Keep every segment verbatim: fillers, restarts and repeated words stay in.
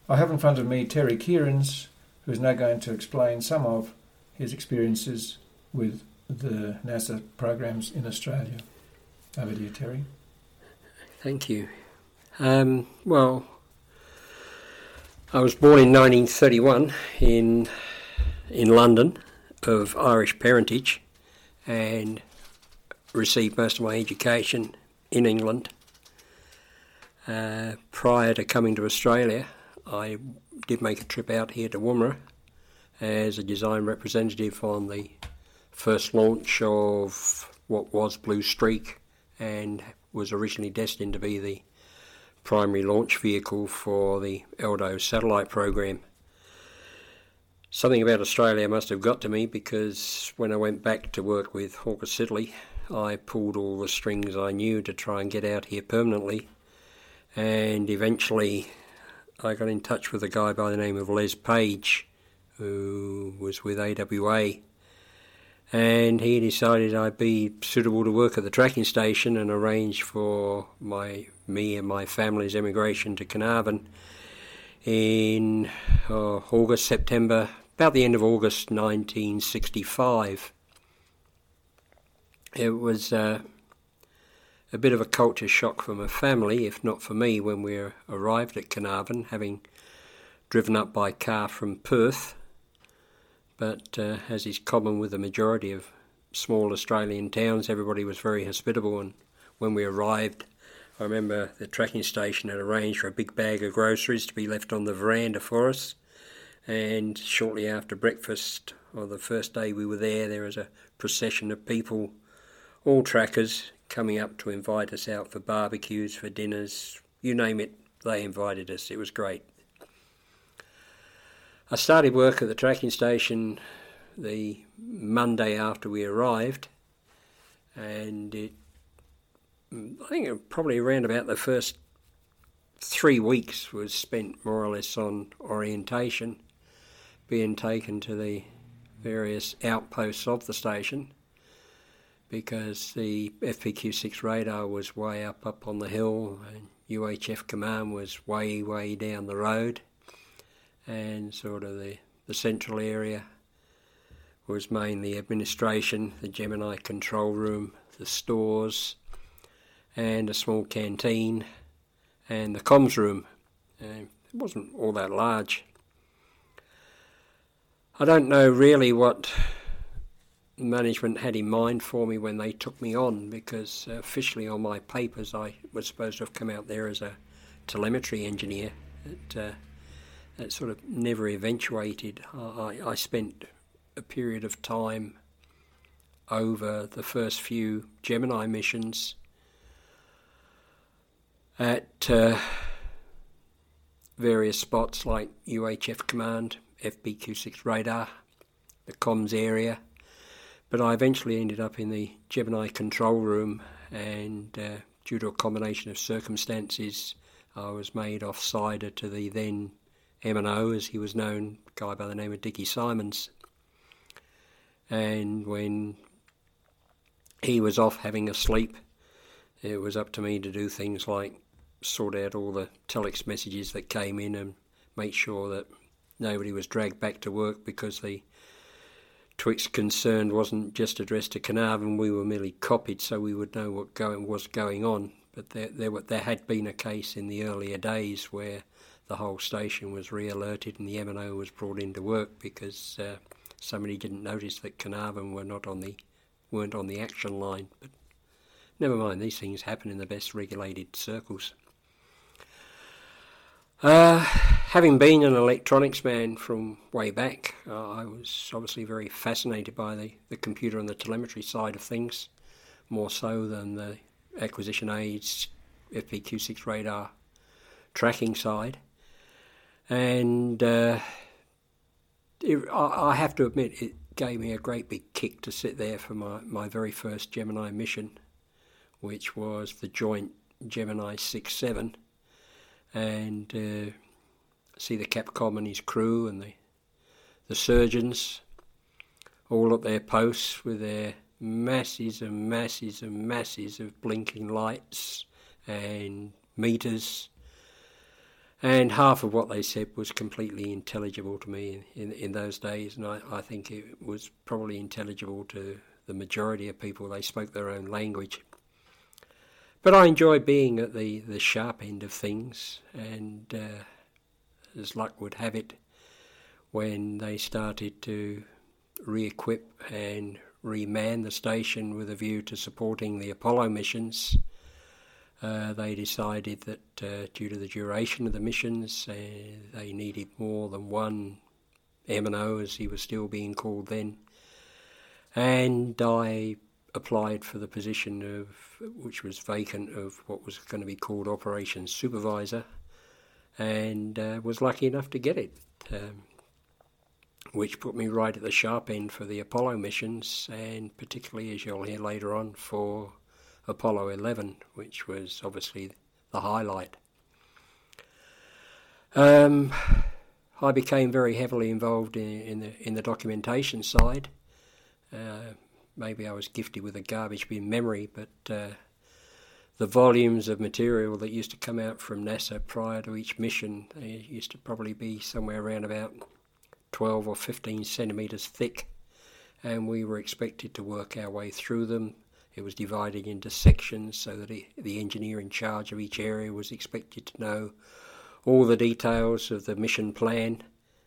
I have in front of me Terry Kierans, who is now going to explain some of his experiences with the NASA programs in Australia. Over to you, Terry. Thank you. Um, well, I was born in nineteen thirty-one in in London, of Irish parentage, and received most of my education in England. Uh, prior to coming to Australia, I did make a trip out here to Woomera as a design representative on the first launch of what was Blue Streak, and was originally destined to be the primary launch vehicle for the Aldo satellite program. Something about Australia must have got to me, because when I went back to work with Hawker Siddeley, I pulled all the strings I knew to try and get out here permanently, and eventually I got in touch with a guy by the name of Les Page, who was with A W A, and he decided I'd be suitable to work at the tracking station, and arranged for my me and my family's emigration to Carnarvon in uh, August, September, about the end of August nineteen sixty-five. It was uh, a bit of a culture shock for my family, if not for me, when we arrived at Carnarvon, having driven up by car from Perth. But uh, as is common with the majority of small Australian towns, everybody was very hospitable, and when we arrived, I remember the tracking station had arranged for a big bag of groceries to be left on the veranda for us, and shortly after breakfast, or the first day we were there, there was a procession of people, all trackers, coming up to invite us out for barbecues, for dinners, you name it, they invited us. It was great. I started work at the tracking station the Monday after we arrived, and it, I think it probably around about the first three weeks was spent more or less on orientation, being taken to the various outposts of the station, because the F P Q six radar was way up up on the hill, and U H F command was way, way down the road, and sort of the, the central area was mainly administration, the Gemini control room, the stores, and a small canteen, and the comms room. Uh, it wasn't all that large. I don't know really what management had in mind for me when they took me on, because officially on my papers I was supposed to have come out there as a telemetry engineer. It, uh, it sort of never eventuated. I, I spent a period of time over the first few Gemini missions at uh, various spots like U H F command, F P Q six radar, the comms area, but I eventually ended up in the Gemini control room, and uh, due to a combination of circumstances, I was made off-sider to the then M and O, as he was known, a guy by the name of Dickie Simons. And when he was off having a sleep, it was up to me to do things like sort out all the telex messages that came in and make sure that nobody was dragged back to work, because the Twix concern wasn't just addressed to Carnarvon, we were merely copied so we would know what going, was going on. But there, there, there had been a case in the earlier days where the whole station was re-alerted and the M and O was brought into work because uh, somebody didn't notice that Carnarvon were not on the, weren't on the action line. But never mind, these things happen in the best regulated circles. Uh, having been an electronics man from way back, uh, I was obviously very fascinated by the, the computer and the telemetry side of things, more so than the acquisition aids, F P Q six radar tracking side. And uh, it, I, I have to admit, it gave me a great big kick to sit there for my, my very first Gemini mission, which was the joint Gemini six seven, and uh, see the Capcom and his crew and the the surgeons all at their posts with their masses and masses and masses of blinking lights and meters, And half of what they said was completely intelligible to me in, in, in those days, and I, I think it was probably intelligible to the majority of people. They spoke their own language. But I enjoy being at the, the sharp end of things, and uh, as luck would have it, when they started to re-equip and reman the station with a view to supporting the Apollo missions, uh, they decided that uh, due to the duration of the missions, uh, they needed more than one M and O, as he was still being called then. And I applied for the position of, which was vacant, of what was going to be called Operations Supervisor, and uh, was lucky enough to get it, um, which put me right at the sharp end for the Apollo missions, and particularly, as you'll hear later on, for Apollo eleven, which was obviously the highlight. Um, I became very heavily involved in, in the in the documentation side. Uh, maybe I was gifted with a garbage bin memory, but uh, the volumes of material that used to come out from NASA prior to each mission, they used to probably be somewhere around about twelve or fifteen centimetres thick, and we were expected to work our way through them. It was divided into sections so that it, the engineer in charge of each area was expected to know all the details of the mission plan.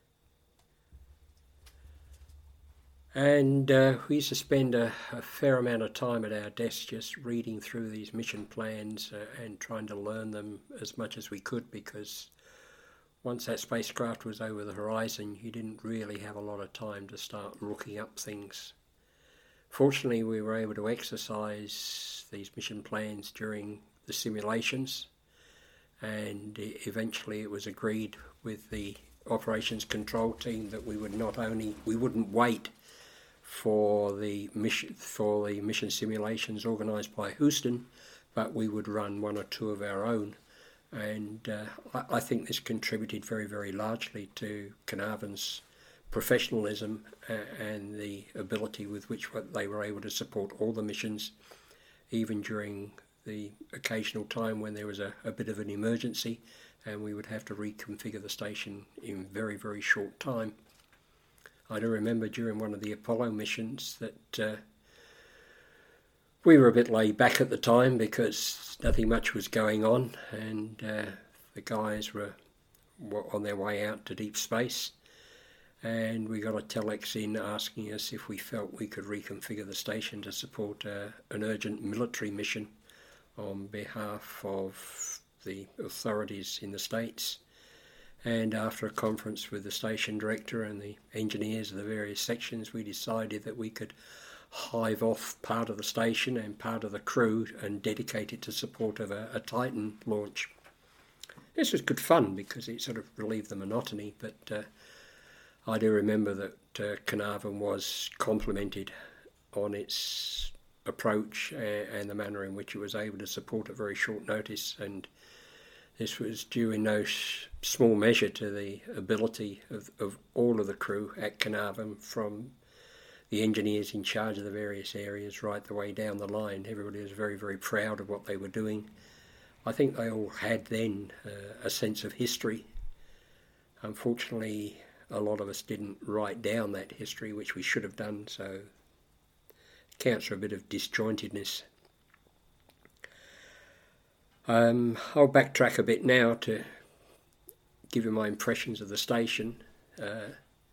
And uh, we used to spend a, a fair amount of time at our desks just reading through these mission plans uh, and trying to learn them as much as we could, because once that spacecraft was over the horizon, you didn't really have a lot of time to start looking up things. Fortunately, we were able to exercise these mission plans during the simulations, and eventually it was agreed with the operations control team that we would not only we wouldn't wait for the mission for the mission simulations organised by Houston, but we would run one or two of our own. And uh, I, I think this contributed very, very largely to Carnarvon's professionalism uh, and the ability with which they were able to support all the missions, even during the occasional time when there was a, a bit of an emergency and we would have to reconfigure the station in very, very short time. I do remember during one of the Apollo missions that uh, we were a bit laid back at the time because nothing much was going on, and uh, the guys were, were on their way out to deep space, and we got a telex in asking us if we felt we could reconfigure the station to support uh, an urgent military mission on behalf of the authorities in the States. And after a conference with the station director and the engineers of the various sections, we decided that we could hive off part of the station and part of the crew and dedicate it to support of a, a Titan launch. This was good fun because it sort of relieved the monotony, but uh, I do remember that uh, Carnarvon was complimented on its approach and, and the manner in which it was able to support at very short notice, and this was due in no small measure to the ability of, of all of the crew at Carnarvon, from the engineers in charge of the various areas right the way down the line. Everybody was very, very proud of what they were doing. I think they all had then uh, a sense of history. Unfortunately, a lot of us didn't write down that history, which we should have done, so it counts for a bit of disjointedness. Um, I'll backtrack a bit now to give you my impressions of the station. Uh,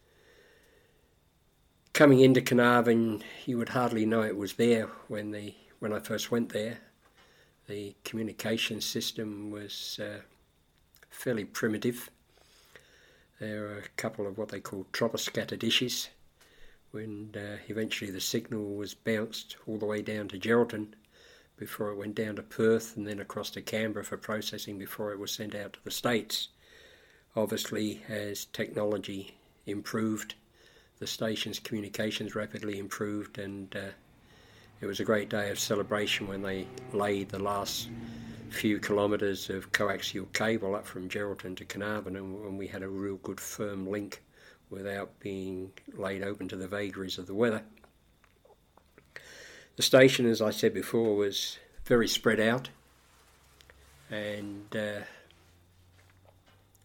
coming into Carnarvon, you would hardly know it was there when the when I first went there. The communication system was uh, fairly primitive. There were a couple of what they call troposcatter dishes, when uh, eventually the signal was bounced all the way down to Geraldton before it went down to Perth and then across to Canberra for processing before it was sent out to the States. Obviously, as technology improved, the station's communications rapidly improved, and uh, it was a great day of celebration when they laid the last few kilometres of coaxial cable up from Geraldton to Carnarvon, and, and we had a real good firm link without being laid open to the vagaries of the weather. The station, as I said before, was very spread out, and uh,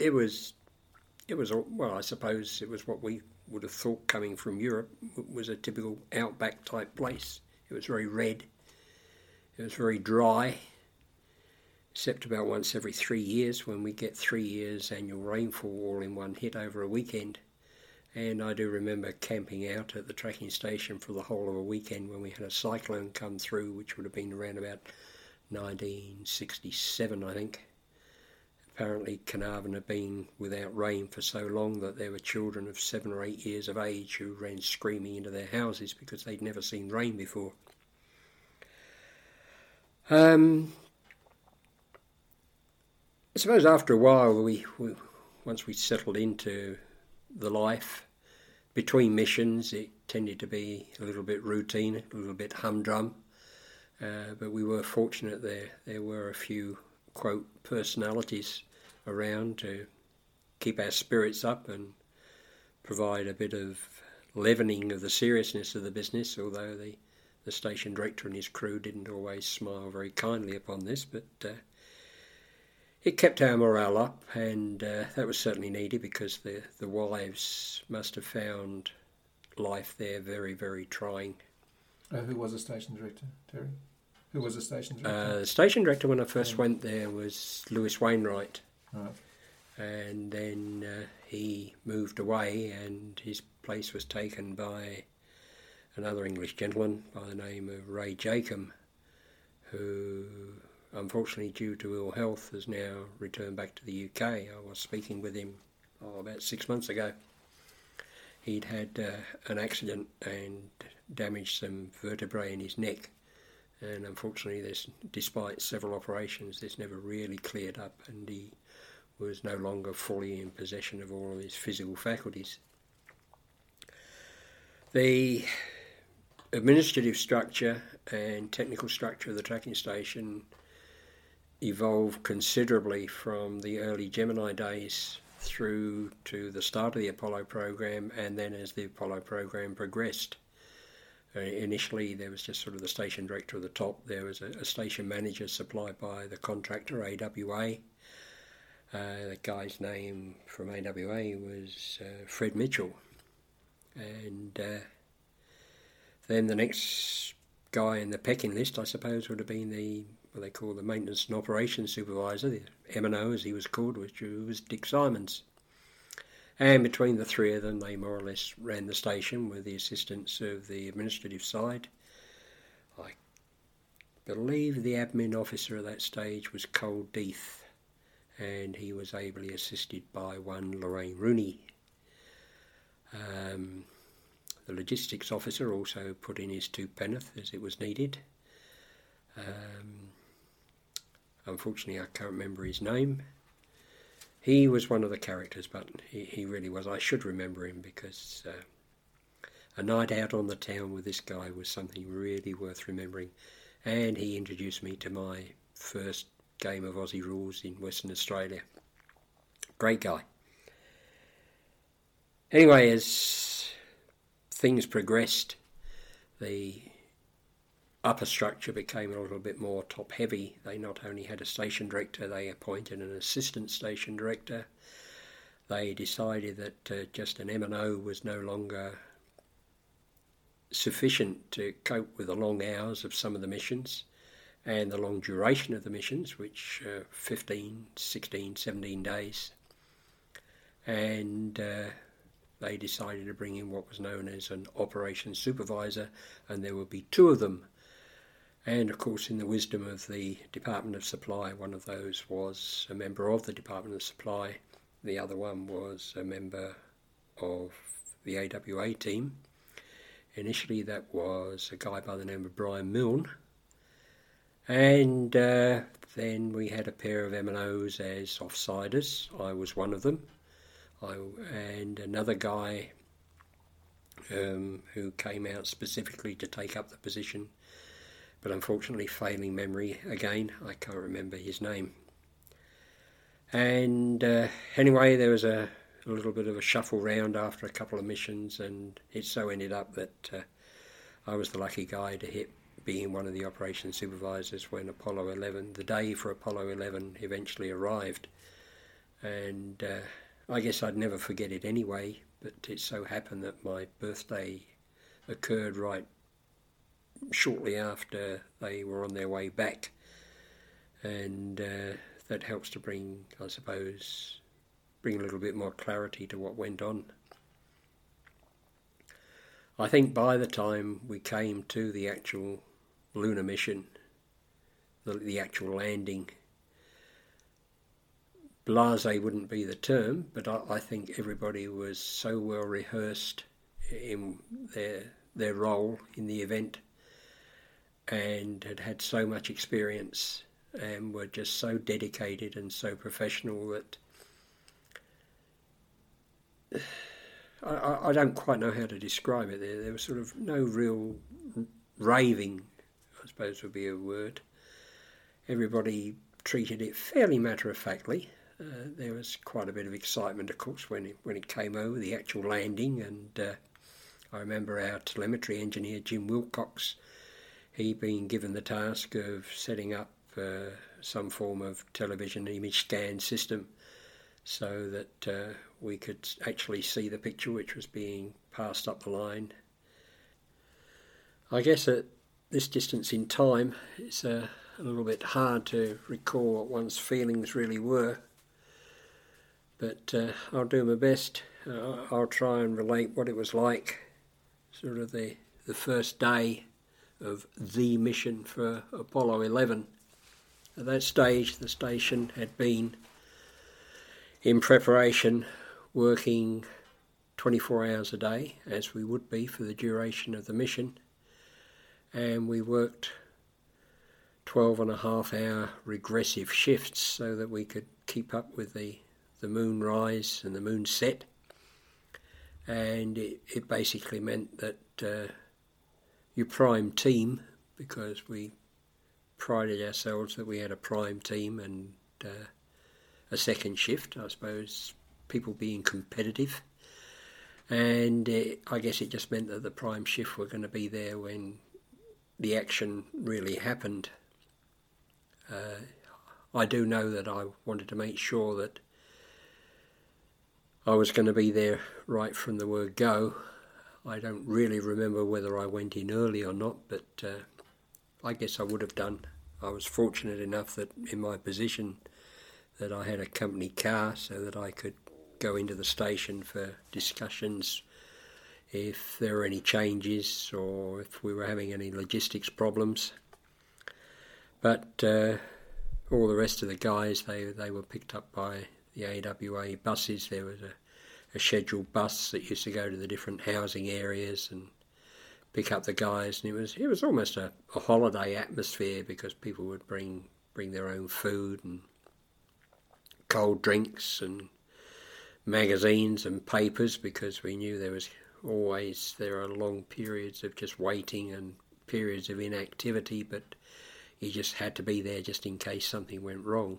it was, it was well, I suppose it was what we would have thought coming from Europe. It was a typical outback type place. It was very red. It was very dry, except about once every three years when we get three years annual rainfall all in one hit over a weekend. And I do remember camping out at the tracking station for the whole of a weekend when we had a cyclone come through, which would have been around about nineteen sixty-seven, I think. Apparently Carnarvon had been without rain for so long that there were children of seven or eight years of age who ran screaming into their houses because they'd never seen rain before. Um, I suppose after a while, we, we once we settled into the life between missions, it tended to be a little bit routine, a little bit humdrum, uh, but we were fortunate there. There were a few, quote, personalities around to keep our spirits up and provide a bit of leavening of the seriousness of the business, although the, the station director and his crew didn't always smile very kindly upon this, but uh, it kept our morale up, and uh, that was certainly needed because the, the wives must have found life there very, very trying. Uh, who was the station director, Terry? Who was the station director? Uh, the station director when I first yeah. went there was Lewis Wainwright. Right. And then uh, he moved away and his place was taken by another English gentleman by the name of Ray Jacob, who unfortunately due to ill health has now returned back to the U K. I was speaking with him oh, about six months ago. He'd had uh, an accident and damaged some vertebrae in his neck, and unfortunately there's, despite several operations, this never really cleared up, and he was no longer fully in possession of all of his physical faculties. The administrative structure and technical structure of the tracking station evolved considerably from the early Gemini days through to the start of the Apollo program, and then as the Apollo program progressed. Uh, initially there was just sort of the station director at the top. There was a, a station manager supplied by the contractor A W A. Uh, the guy's name from A W A was uh, Fred Mitchell, and uh, then the next guy in the pecking list, I suppose, would have been the what they call the maintenance and operations supervisor, the M and O as he was called, which was Dick Simons. And between the three of them, they more or less ran the station with the assistance of the administrative side. I believe the admin officer at that stage was Cole Death, and he was ably assisted by one Lorraine Rooney. Um, the logistics officer also put in his two penneth as it was needed. Um, unfortunately, I can't remember his name. He was one of the characters, but he, he really was. I should remember him because uh, a night out on the town with this guy was something really worth remembering, and he introduced me to my first game of Aussie rules in Western Australia. Great guy. Anyway, as things progressed, the upper structure became a little bit more top heavy. They not only had a station director, they appointed an assistant station director. They decided that uh, just an M and O was no longer sufficient to cope with the long hours of some of the missions and the long duration of the missions, which uh, fifteen, sixteen, seventeen days. And uh, they decided to bring in what was known as an operations supervisor, and there would be two of them. And of course, in the wisdom of the Department of Supply, one of those was a member of the Department of Supply. The other one was a member of the A W A team. Initially, that was a guy by the name of Brian Milne. And uh, then we had a pair of M and Os as offsiders. I was one of them. I, and another guy um, who came out specifically to take up the position, but unfortunately failing memory again, I can't remember his name. And uh, anyway, there was a, a little bit of a shuffle round after a couple of missions, and it so ended up that uh, I was the lucky guy to hit being one of the operations supervisors when Apollo eleven, the day for Apollo eleven eventually arrived. and uh, I guess I'd never forget it anyway, but it so happened that my birthday occurred right shortly after they were on their way back, and uh, that helps to bring, I suppose, bring a little bit more clarity to what went on. I think by the time we came to the actual lunar mission, the, the actual landing, blasé wouldn't be the term, but I, I think everybody was so well rehearsed in their their role in the event, and had had so much experience, and were just so dedicated and so professional that I, I don't quite know how to describe it. There, there was sort of no real raving, I suppose would be a word. Everybody treated it fairly matter-of-factly. Uh, there was quite a bit of excitement, of course, when it, when it came over, the actual landing, and uh, I remember our telemetry engineer, Jim Wilcox, he being given the task of setting up uh, some form of television image scan system so that uh, we could actually see the picture which was being passed up the line. I guess at this distance in time, it's uh, a little bit hard to recall what one's feelings really were, but uh, I'll do my best. Uh, I'll try and relate what it was like, sort of the, the first day of the mission for Apollo eleven. At that stage, the station had been in preparation, working twenty-four hours a day, as we would be for the duration of the mission, and we worked twelve and a half hour regressive shifts so that we could keep up with the, the moon rise and the moon set. And it, it basically meant that uh, your prime team, because we prided ourselves that we had a prime team and uh, a second shift, I suppose, people being competitive. And it, I guess it just meant that the prime shift were going to be there when the action really happened. Uh, I do know that I wanted to make sure that I was going to be there right from the word go. I don't really remember whether I went in early or not, but uh, I guess I would have done. I was fortunate enough that in my position that I had a company car so that I could go into the station for discussions if there were any changes or if we were having any logistics problems. But uh, all the rest of the guys, they, they were picked up by the A W A buses. There was a, a scheduled bus that used to go to the different housing areas and pick up the guys, and it was it was almost a, a holiday atmosphere because people would bring bring their own food and cold drinks and magazines and papers, because we knew there was always there are long periods of just waiting and periods of inactivity, but you just had to be there just in case something went wrong.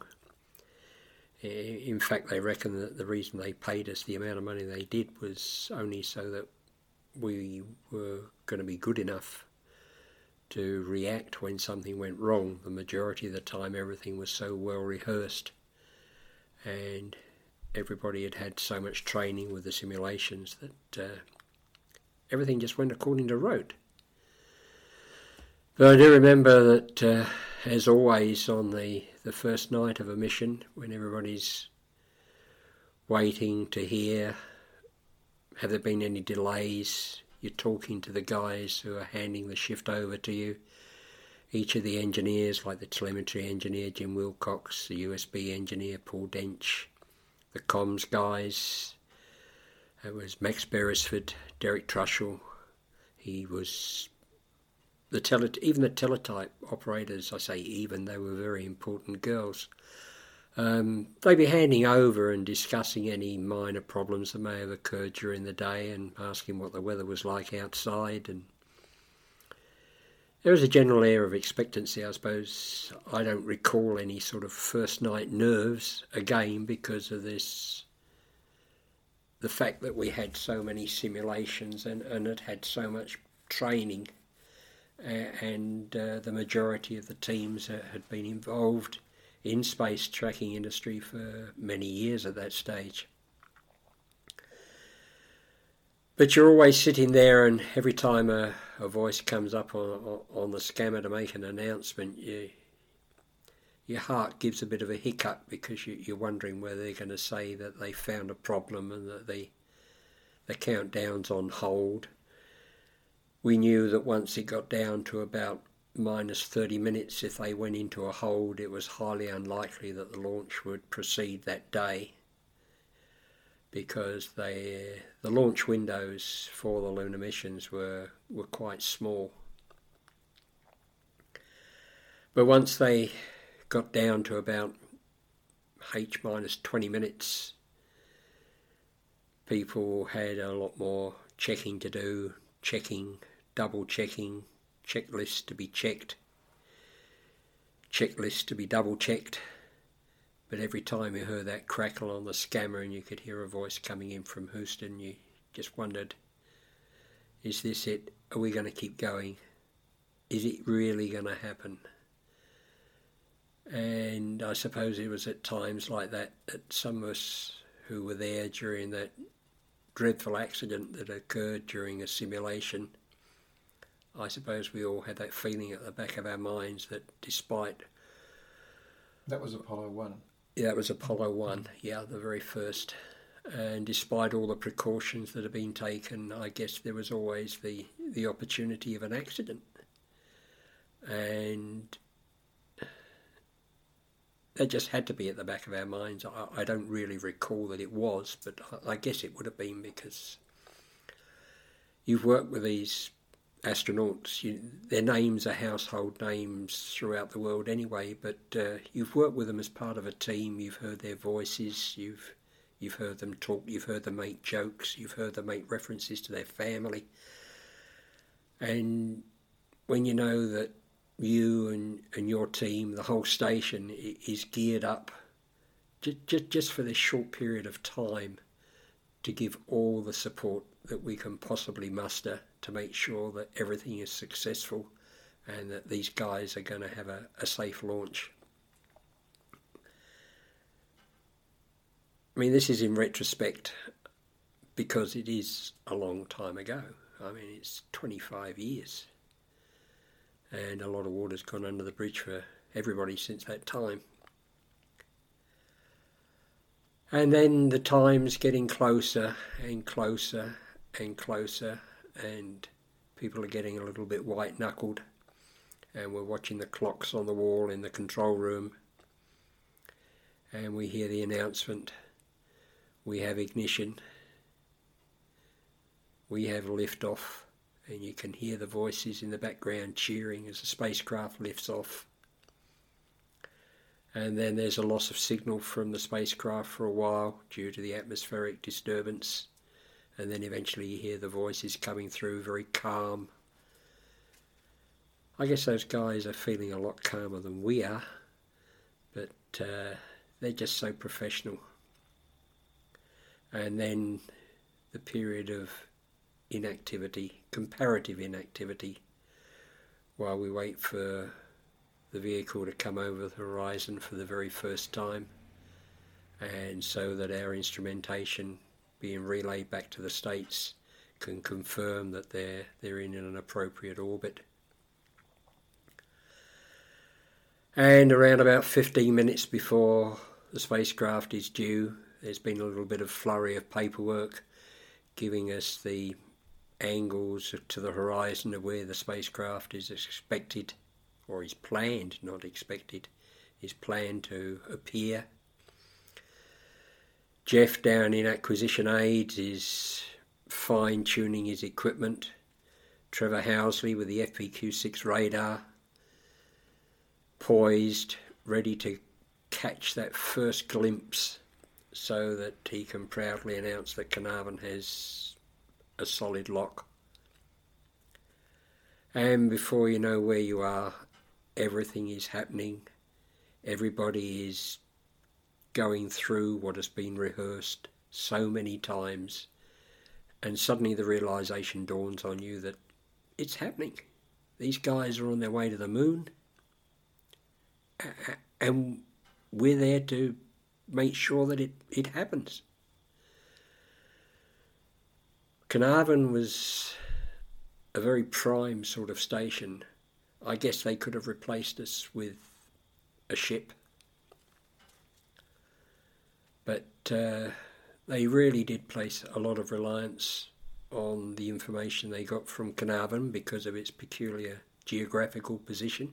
In fact, they reckon that the reason they paid us the amount of money they did was only so that we were going to be good enough to react when something went wrong. The majority of the time everything was so well rehearsed and everybody had had so much training with the simulations that uh, everything just went according to rote. But I do remember that, uh, as always, on the, the first night of a mission, when everybody's waiting to hear, have there been any delays, you're talking to the guys who are handing the shift over to you. Each of the engineers, like the telemetry engineer, Jim Wilcox, the U S B engineer, Paul Dench, the comms guys, it was Max Beresford, Derek Trushell, he was... The tele, even the teletype operators, I say even, they were very important girls. Um, they'd be handing over and discussing any minor problems that may have occurred during the day and asking what the weather was like outside. And there was a general air of expectancy, I suppose. I don't recall any sort of first night nerves, again, because of this, the fact that we had so many simulations and, and it had so much training. And uh, the majority of the teams uh, had been involved in space tracking industry for many years at that stage. But you're always sitting there, and every time a, a voice comes up on, on the scammer to make an announcement, you, your heart gives a bit of a hiccup, because you, you're wondering whether they're going to say that they found a problem and that the, the countdown's on hold. We knew that once it got down to about minus thirty minutes, if they went into a hold, it was highly unlikely that the launch would proceed that day, because they, the launch windows for the lunar missions were, were quite small. But once they got down to about H minus twenty minutes, people had a lot more checking to do, checking, double checking, checklists to be checked, checklists to be double checked. But every time you heard that crackle on the scammer and you could hear a voice coming in from Houston, you just wondered, is this it? Are we going to keep going? Is it really going to happen? And I suppose it was at times like that that some of us who were there during that dreadful accident that occurred during a simulation, I suppose we all had that feeling at the back of our minds that despite... That was Apollo one. Yeah, that was Apollo one, yeah, the very first. And despite all the precautions that have been taken, I guess there was always the, the opportunity of an accident. And that just had to be at the back of our minds. I, I don't really recall that it was, but I, I guess it would have been, because you've worked with these astronauts, you, their names are household names throughout the world anyway, but uh, you've worked with them as part of a team, you've heard their voices, you've you've heard them talk, you've heard them make jokes, you've heard them make references to their family. And when you know that you and, and your team, the whole station, is geared up just, just, just for this short period of time to give all the support that we can possibly muster to make sure that everything is successful and that these guys are going to have a, a safe launch. I mean, this is in retrospect, because it is a long time ago. I mean, it's twenty-five years. And a lot of water's gone under the bridge for everybody since that time. And then the time's getting closer and closer and closer, and people are getting a little bit white-knuckled, and we're watching the clocks on the wall in the control room, and we hear the announcement, we have ignition, we have liftoff, and you can hear the voices in the background cheering as the spacecraft lifts off. And then there's a loss of signal from the spacecraft for a while due to the atmospheric disturbance. And then eventually you hear the voices coming through, very calm. I guess those guys are feeling a lot calmer than we are, but uh, they're just so professional. And then the period of inactivity, comparative inactivity, while we wait for the vehicle to come over the horizon for the very first time, and so that our instrumentation being relayed back to the States can confirm that they're they're in an appropriate orbit. And around about fifteen minutes before the spacecraft is due, there's been a little bit of flurry of paperwork giving us the angles to the horizon of where the spacecraft is expected, or is planned, not expected, is planned to appear. Jeff down in Acquisition Aids is fine-tuning his equipment. Trevor Housley with the F P Q six radar, poised, ready to catch that first glimpse so that he can proudly announce that Carnarvon has a solid lock. And before you know where you are, everything is happening. Everybody is going through what has been rehearsed so many times, and suddenly the realization dawns on you that it's happening. These guys are on their way to the moon, and we're there to make sure that it, it happens. Carnarvon was a very prime sort of station. I guess they could have replaced us with a ship. But uh, they really did place a lot of reliance on the information they got from Carnarvon because of its peculiar geographical position.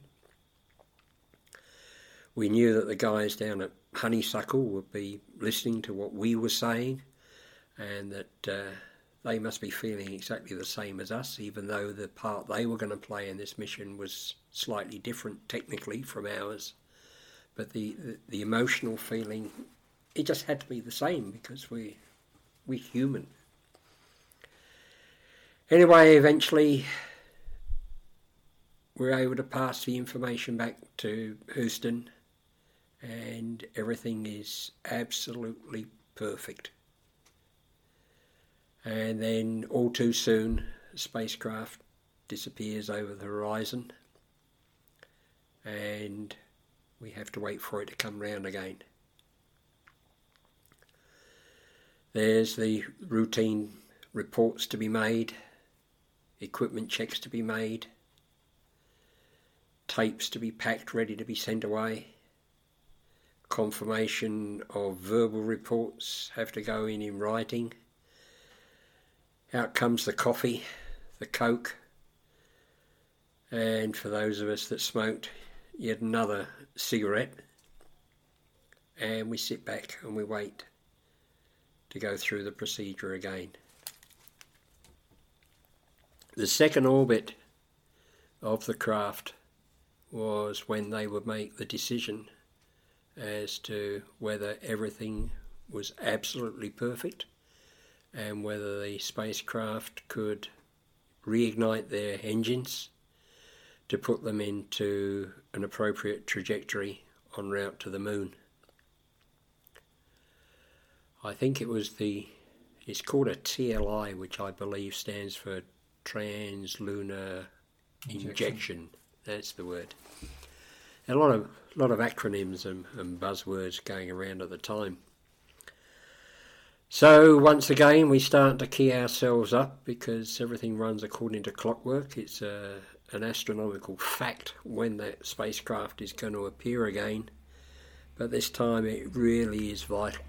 We knew that the guys down at Honeysuckle would be listening to what we were saying, and that uh, they must be feeling exactly the same as us, even though the part they were going to play in this mission was slightly different technically from ours. But the, the, the emotional feeling, it just had to be the same because we, we're human. Anyway, eventually we were able to pass the information back to Houston, and everything is absolutely perfect. And then all too soon, the spacecraft disappears over the horizon, and we have to wait for it to come round again. There's the routine reports to be made, equipment checks to be made, tapes to be packed ready to be sent away. Confirmation of verbal reports have to go in in writing. Out comes the coffee, the Coke, and for those of us that smoked, yet another cigarette, and we sit back and we wait to go through the procedure again. The second orbit of the craft was when they would make the decision as to whether everything was absolutely perfect and whether the spacecraft could reignite their engines to put them into an appropriate trajectory en route to the moon. I think it was the, it's called a T L I, which I believe stands for Trans-Lunar Injection. Injection. That's the word. A lot of a lot of acronyms and, and buzzwords going around at the time. So once again we start to key ourselves up because everything runs according to clockwork. It's a, an astronomical fact when that spacecraft is going to appear again, but this time it really is vital.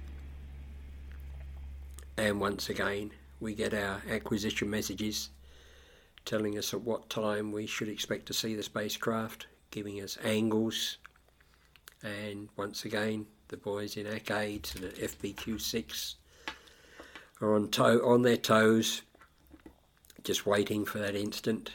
And once again we get our acquisition messages telling us at what time we should expect to see the spacecraft, giving us angles, and once again the boys in A C A D S and at F P Q six are on, to- on their toes, just waiting for that instant.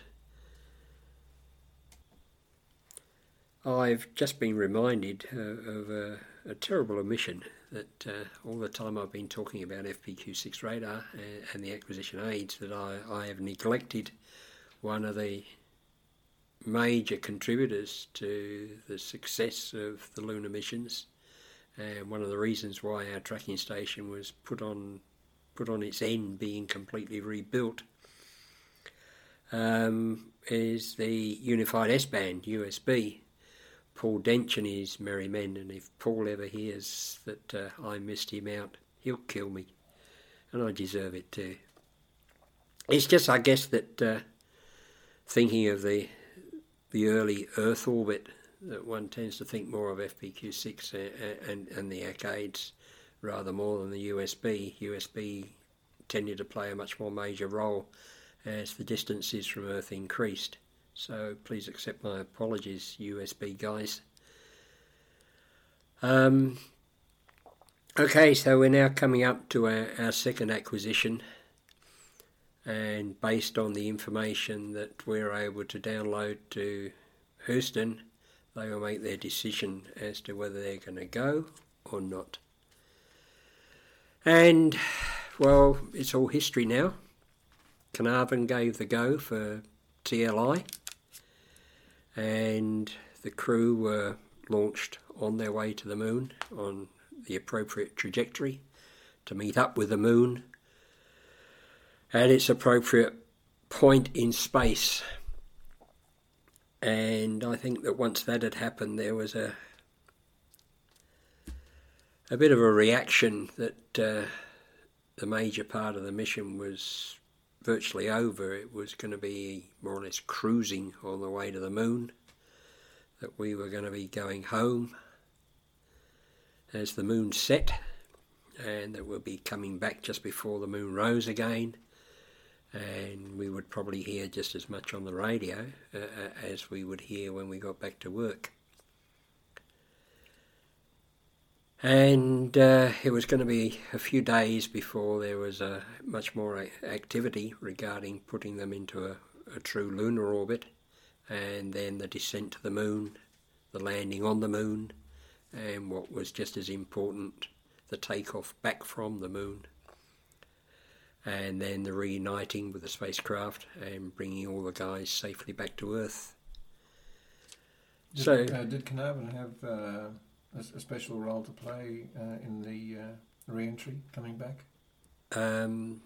I've just been reminded uh, of a, a terrible omission that uh, all the time I've been talking about F P Q six radar and, and the acquisition aids, that I, I have neglected one of the major contributors to the success of the lunar missions, and one of the reasons why our tracking station was put on put on its end, being completely rebuilt, um, is the Unified S-band, U S B. Paul Dench and his merry men, and if Paul ever hears that uh, I missed him out, he'll kill me, and I deserve it too. It's just, I guess, that uh, thinking of the the early Earth orbit, that one tends to think more of F P Q six and, and, and the A C A D S rather more than the U S B. U S B tended to play a much more major role as the distances from Earth increased. So please accept my apologies, U S B guys. Um, okay, so we're now coming up to our, our second acquisition, and based on the information that we're able to download to Houston, they will make their decision as to whether they're going to go or not. And, well, it's all history now. Carnarvon gave the go for T L I, and the crew were launched on their way to the moon on the appropriate trajectory to meet up with the moon at its appropriate point in space. And I think that once that had happened, there was a a bit of a reaction that uh, the major part of the mission was virtually over. It was going to be more or less cruising on the way to the moon, that we were going to be going home as the moon set, and that we'll be coming back just before the moon rose again, and we would probably hear just as much on the radio uh, as we would hear when we got back to work. And uh, it was going to be a few days before there was uh, much more activity regarding putting them into a, a true lunar orbit, and then the descent to the moon, the landing on the moon, and what was just as important, the takeoff back from the moon, and then the reuniting with the spacecraft and bringing all the guys safely back to Earth. Did, so, uh, did Carnarvon have uh, a, a special role to play uh, in the uh, re-entry coming back? Um,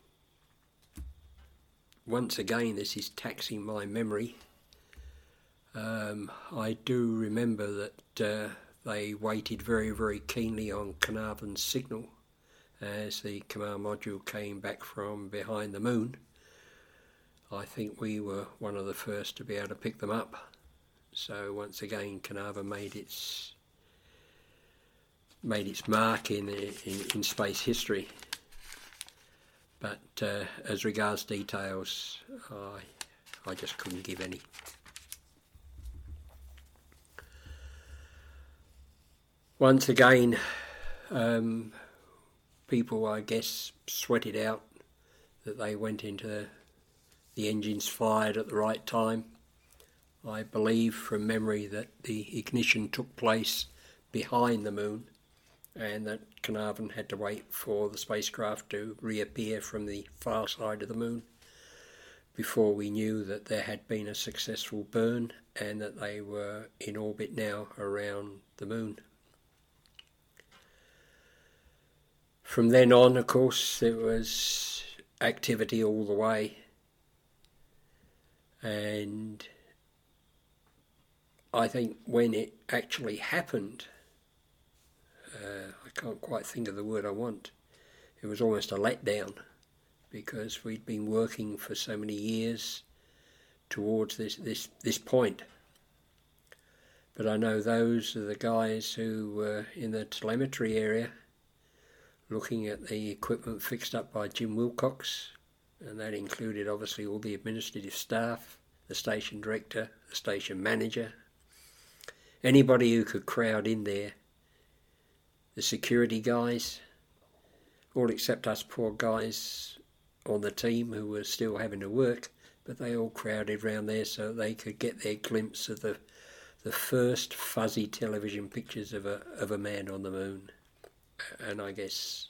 once again, this is taxing my memory. Um, I do remember that uh, they waited very, very keenly on Carnarvon's signal as the command module came back from behind the moon. I think we were one of the first to be able to pick them up. So once again, Carnarvon made its made its mark in in, in space history. But uh, as regards details, I I just couldn't give any. Once again, um, people, I guess, sweated out that they went into the, the engines fired at the right time. I believe from memory that the ignition took place behind the moon, and that Carnarvon had to wait for the spacecraft to reappear from the far side of the moon before we knew that there had been a successful burn and that they were in orbit now around the moon. From then on, of course, there was activity all the way, and I think when it actually happened, uh, I can't quite think of the word I want, it was almost a letdown, because we'd been working for so many years towards this, this, this point. But I know those are the guys who were in the telemetry area looking at the equipment fixed up by Jim Wilcox, and that included obviously all the administrative staff, the station director, the station manager, anybody who could crowd in there, the security guys, all except us poor guys on the team who were still having to work, but they all crowded round there so they could get their glimpse of the the first fuzzy television pictures of a of a man on the moon. And I guess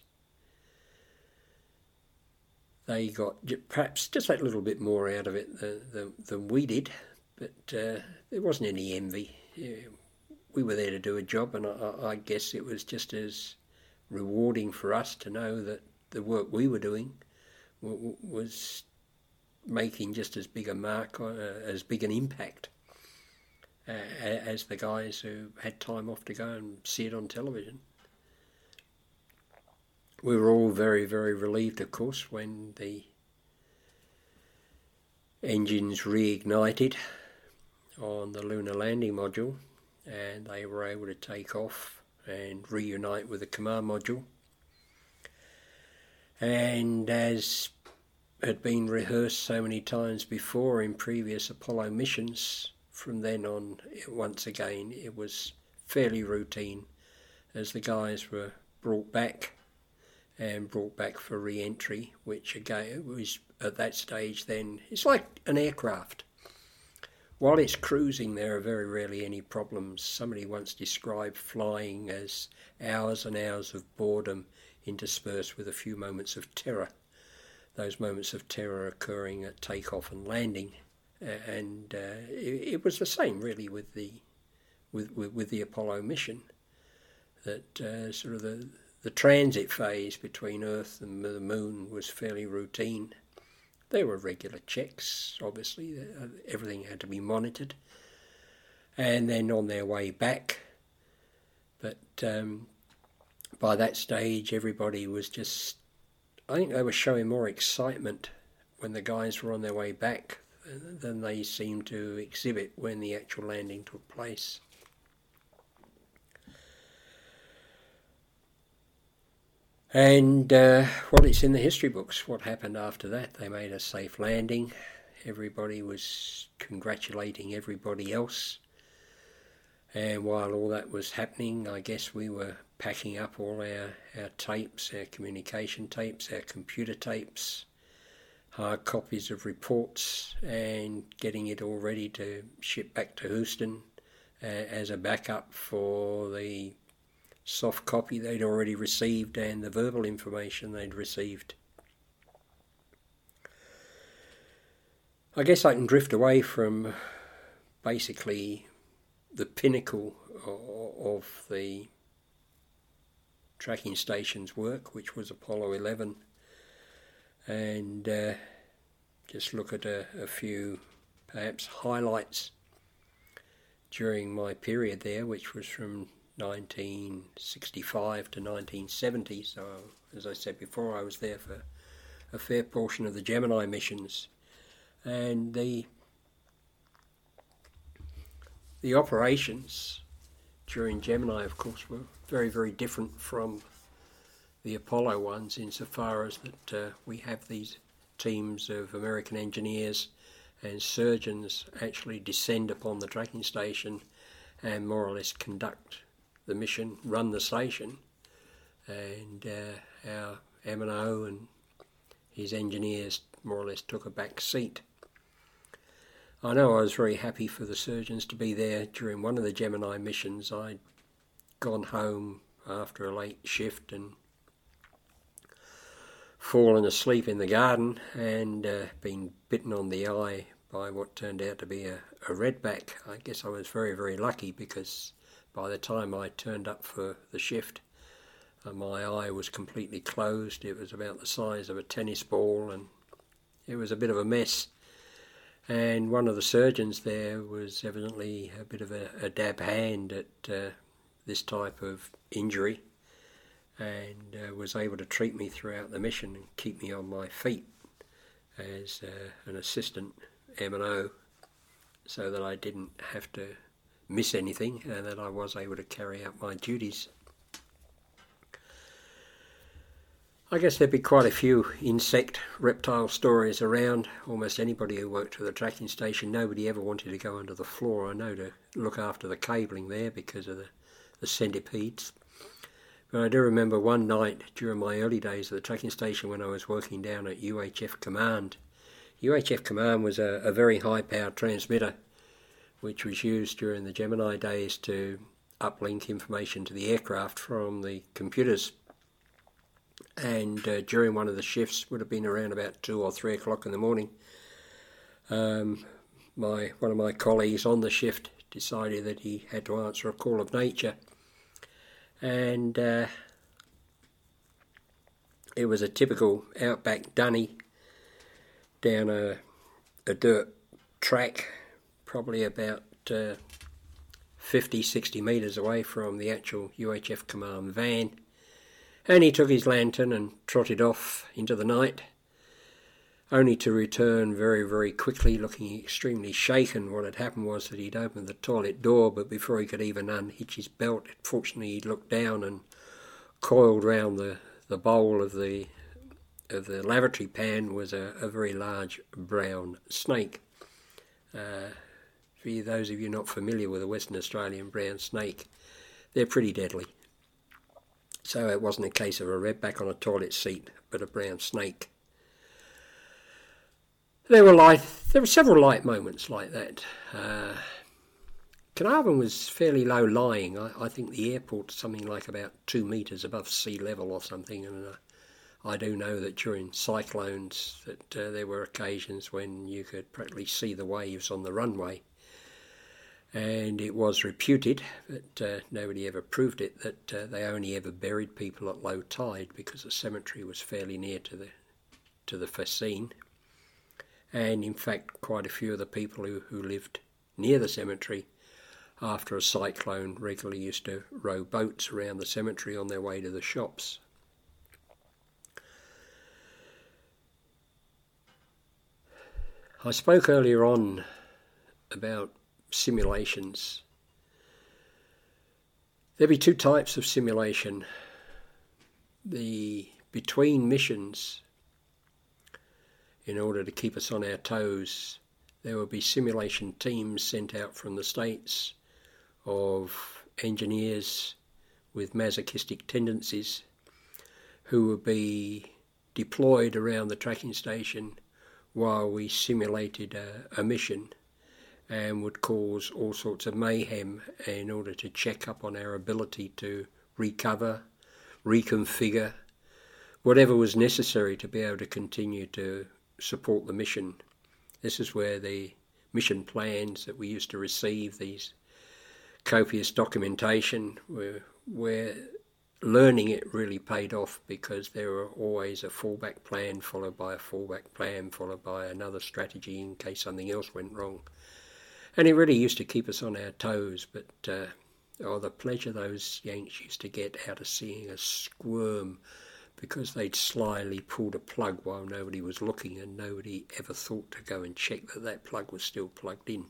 they got perhaps just that little bit more out of it than, than, than we did, but uh, there wasn't any envy. We were there to do a job, and I, I guess it was just as rewarding for us to know that the work we were doing w- was making just as big a mark, uh, as big an impact uh, as the guys who had time off to go and see it on television. We were all very, very relieved, of course, when the engines reignited on the lunar landing module and they were able to take off and reunite with the command module. And as had been rehearsed so many times before in previous Apollo missions, from then on, once again, it was fairly routine as the guys were brought back and brought back for re-entry, which again was at that stage then, it's like an aircraft. While it's cruising, there are very rarely any problems. Somebody once described flying as hours and hours of boredom interspersed with a few moments of terror. Those moments of terror occurring at takeoff and landing, and uh, it, it was the same really with the with with, with the Apollo mission. That uh, sort of the the transit phase between Earth and the Moon was fairly routine. There were regular checks, obviously. Everything had to be monitored. And then on their way back. But um, by that stage everybody was just, I think they were showing more excitement when the guys were on their way back than they seemed to exhibit when the actual landing took place. And, uh, well, it's in the history books what happened after that. They made a safe landing. Everybody was congratulating everybody else. And while all that was happening, I guess we were packing up all our, our tapes, our communication tapes, our computer tapes, hard copies of reports, and getting it all ready to ship back to Houston uh, as a backup for the soft copy they'd already received and the verbal information they'd received. I guess I can drift away from basically the pinnacle of the tracking station's work, which was Apollo eleven, and uh, just look at a, a few perhaps highlights during my period there, which was from nineteen sixty-five to nineteen seventy. So, as I said before, I was there for a fair portion of the Gemini missions, and the the operations during Gemini, of course, were very, very different from the Apollo ones, insofar as that uh, we have these teams of American engineers and surgeons actually descend upon the tracking station and more or less conduct the mission, run the station, and uh, our M and O and his engineers more or less took a back seat. I know I was very happy for the surgeons to be there during one of the Gemini missions. I'd gone home after a late shift and fallen asleep in the garden and uh, been bitten on the eye by what turned out to be a, a redback. I guess I was very, very lucky, because by the time I turned up for the shift, uh, my eye was completely closed. It was about the size of a tennis ball, and it was a bit of a mess. And one of the surgeons there was evidently a bit of a, a dab hand at uh, this type of injury, and uh, was able to treat me throughout the mission and keep me on my feet as uh, an assistant M and O, so that I didn't have to miss anything and that I was able to carry out my duties. I guess there'd be quite a few insect, reptile stories around. Almost anybody who worked for the tracking station, nobody ever wanted to go under the floor, I know, to look after the cabling there because of the, the centipedes. But I do remember one night during my early days at the tracking station when I was working down at U H F Command. U H F Command was a, a very high-powered transmitter which was used during the Gemini days to uplink information to the aircraft from the computers. And uh, during one of the shifts, would have been around about two or three o'clock in the morning, um, my one of my colleagues on the shift decided that he had to answer a call of nature, and uh, it was a typical outback dunny down a, a dirt track, probably about uh, fifty, sixty metres away from the actual U H F Command van. And he took his lantern and trotted off into the night, only to return very, very quickly, looking extremely shaken. What had happened was that he'd opened the toilet door, but before he could even unhitch his belt, fortunately he looked down and coiled round the, the bowl of the of the lavatory pan was a, a very large brown snake. Uh, for those of you not familiar with a Western Australian brown snake, they're pretty deadly. So it wasn't a case of a redback on a toilet seat, but a brown snake. There were light, there were several light moments like that. Uh, Carnarvon was fairly low lying. I, I think the airport's something like about two metres above sea level or something. And uh, I do know that during cyclones that uh, there were occasions when you could practically see the waves on the runway. And it was reputed, but uh, nobody ever proved it, that uh, they only ever buried people at low tide because the cemetery was fairly near to the to the Fascine. And in fact, quite a few of the people who, who lived near the cemetery after a cyclone, regularly used to row boats around the cemetery on their way to the shops. I spoke earlier on about simulations. There'll be two types of simulation. The between missions, in order to keep us on our toes, there will be simulation teams sent out from the States of engineers with masochistic tendencies who will be deployed around the tracking station while we simulated a, a mission, and would cause all sorts of mayhem in order to check up on our ability to recover, reconfigure, whatever was necessary to be able to continue to support the mission. This is where the mission plans that we used to receive, these copious documentation, where, where learning it really paid off, because there were always a fallback plan followed by a fallback plan followed by another strategy in case something else went wrong. And it really used to keep us on our toes, but uh, oh, the pleasure those Yanks used to get out of seeing us squirm because they'd slyly pulled a plug while nobody was looking, and nobody ever thought to go and check that that plug was still plugged in.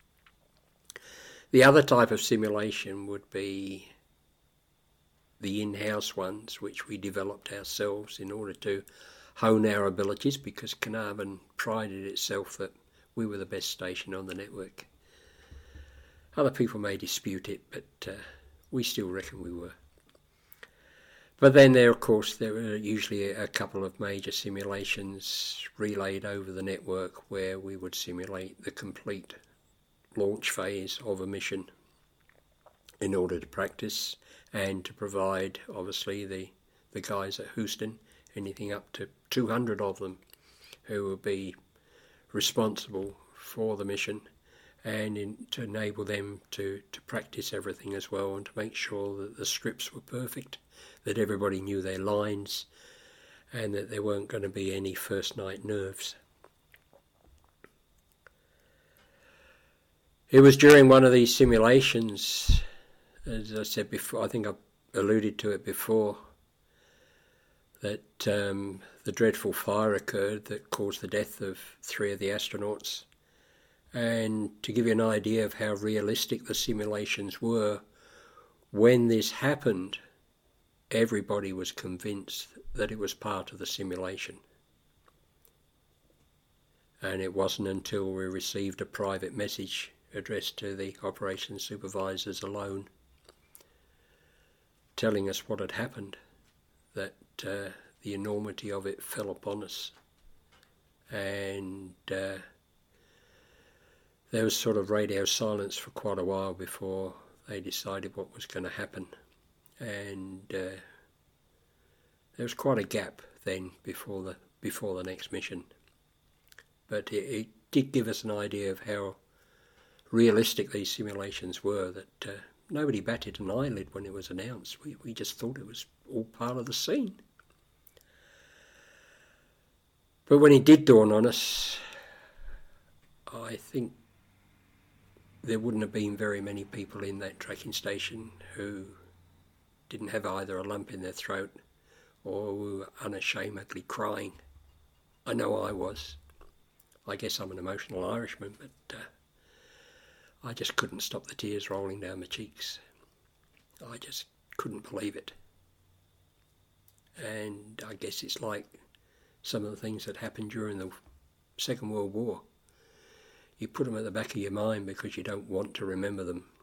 The other type of simulation would be the in-house ones, which we developed ourselves in order to hone our abilities, because Carnarvon prided itself that we were the best station on the network. Other people may dispute it, but uh, we still reckon we were. But then there, of course, there were usually a couple of major simulations relayed over the network where we would simulate the complete launch phase of a mission in order to practice and to provide, obviously, the, the guys at Houston, anything up to two hundred of them, who will be responsible for the mission, and in, to enable them to, to practice everything as well, and to make sure that the scripts were perfect, that everybody knew their lines, and that there weren't going to be any first night nerves. It was during one of these simulations, as I said before, I think I alluded to it before, that um, the dreadful fire occurred that caused the death of three of the astronauts. And to give you an idea of how realistic the simulations were, when this happened, everybody was convinced that it was part of the simulation. And it wasn't until we received a private message addressed to the operations supervisors alone, telling us what had happened, that uh, the enormity of it fell upon us. And uh, there was sort of radio silence for quite a while before they decided what was going to happen. And uh, there was quite a gap then before the before the next mission. But it, it did give us an idea of how realistic these simulations were, that uh, nobody batted an eyelid when it was announced. We, we just thought it was all part of the scene. But when it did dawn on us, I think there wouldn't have been very many people in that tracking station who didn't have either a lump in their throat or who were unashamedly crying. I know I was. I guess I'm an emotional Irishman, but uh, I just couldn't stop the tears rolling down my cheeks. I just couldn't believe it. And I guess it's like some of the things that happened during the Second World War. You put them at the back of your mind because you don't want to remember them.